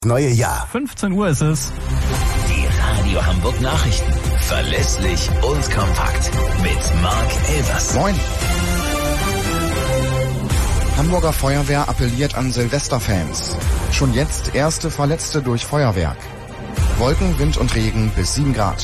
Neue Jahr. 15 Uhr ist es. Die Radio Hamburg Nachrichten. Verlässlich und kompakt. Mit Marc Elvers. Moin. Hamburger Feuerwehr appelliert an Silvesterfans. Schon jetzt erste Verletzte durch Feuerwerk. Wolken, Wind und Regen bis 7 Grad.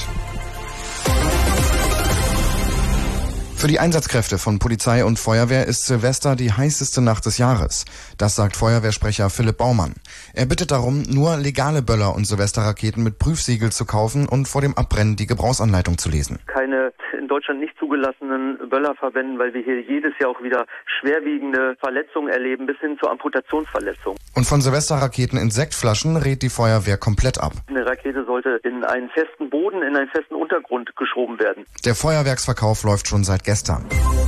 Für die Einsatzkräfte von Polizei und Feuerwehr ist Silvester die heißeste Nacht des Jahres. Das sagt Feuerwehrsprecher Philipp Baumann. Er bittet darum, nur legale Böller und Silvesterraketen mit Prüfsiegel zu kaufen und vor dem Abbrennen die Gebrauchsanleitung zu lesen. Keine in Deutschland nicht zugelassenen Böller verwenden, weil wir hier jedes Jahr auch wieder schwerwiegende Verletzungen erleben, bis hin zur Amputationsverletzung. Und von Silvesterraketen in Sektflaschen rät die Feuerwehr komplett ab. Eine Rakete sollte in einen festen Boden, in einen festen Untergrund geschoben werden. Der Feuerwerksverkauf läuft schon seit gestern.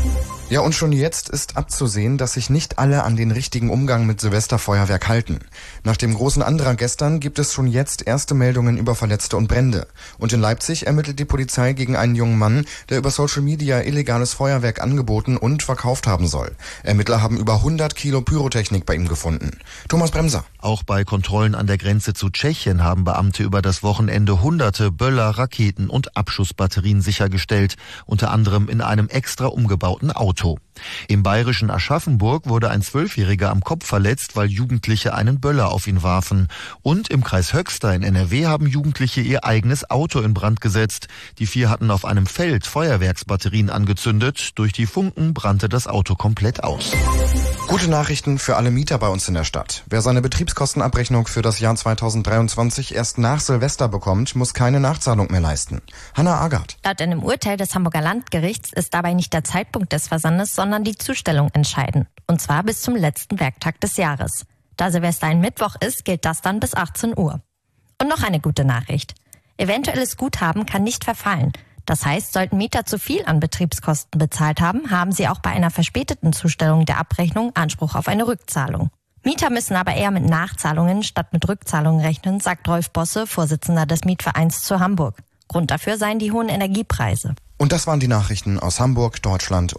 Ja, und schon jetzt ist abzusehen, dass sich nicht alle an den richtigen Umgang mit Silvesterfeuerwerk halten. Nach dem großen Andrang gestern gibt es schon jetzt erste Meldungen über Verletzte und Brände. Und in Leipzig ermittelt die Polizei gegen einen jungen Mann, der über Social Media illegales Feuerwerk angeboten und verkauft haben soll. Ermittler haben über 100 Kilo Pyrotechnik bei ihm gefunden. Thomas Bremser. Auch bei Kontrollen an der Grenze zu Tschechien haben Beamte über das Wochenende hunderte Böller, Raketen und Abschussbatterien sichergestellt, unter anderem in einem extra umgebauten Auto. Im bayerischen Aschaffenburg wurde ein 12-Jähriger am Kopf verletzt, weil Jugendliche einen Böller auf ihn warfen. Und im Kreis Höxter in NRW haben Jugendliche ihr eigenes Auto in Brand gesetzt. Die 4 hatten auf einem Feld Feuerwerksbatterien angezündet. Durch die Funken brannte das Auto komplett aus. Gute Nachrichten für alle Mieter bei uns in der Stadt. Wer seine Betriebskostenabrechnung für das Jahr 2023 erst nach Silvester bekommt, muss keine Nachzahlung mehr leisten. Hanna Agard. Laut einem Urteil des Hamburger Landgerichts ist dabei nicht der Zeitpunkt des Versandes, sondern die Zustellung entscheidend. Und zwar bis zum letzten Werktag des Jahres. Da Silvester ein Mittwoch ist, gilt das dann bis 18 Uhr. Und noch eine gute Nachricht. Eventuelles Guthaben kann nicht verfallen. Das heißt, sollten Mieter zu viel an Betriebskosten bezahlt haben, haben sie auch bei einer verspäteten Zustellung der Abrechnung Anspruch auf eine Rückzahlung. Mieter müssen aber eher mit Nachzahlungen statt mit Rückzahlungen rechnen, sagt Rolf Bosse, Vorsitzender des Mietvereins zu Hamburg. Grund dafür seien die hohen Energiepreise. Und das waren die Nachrichten aus Hamburg, Deutschland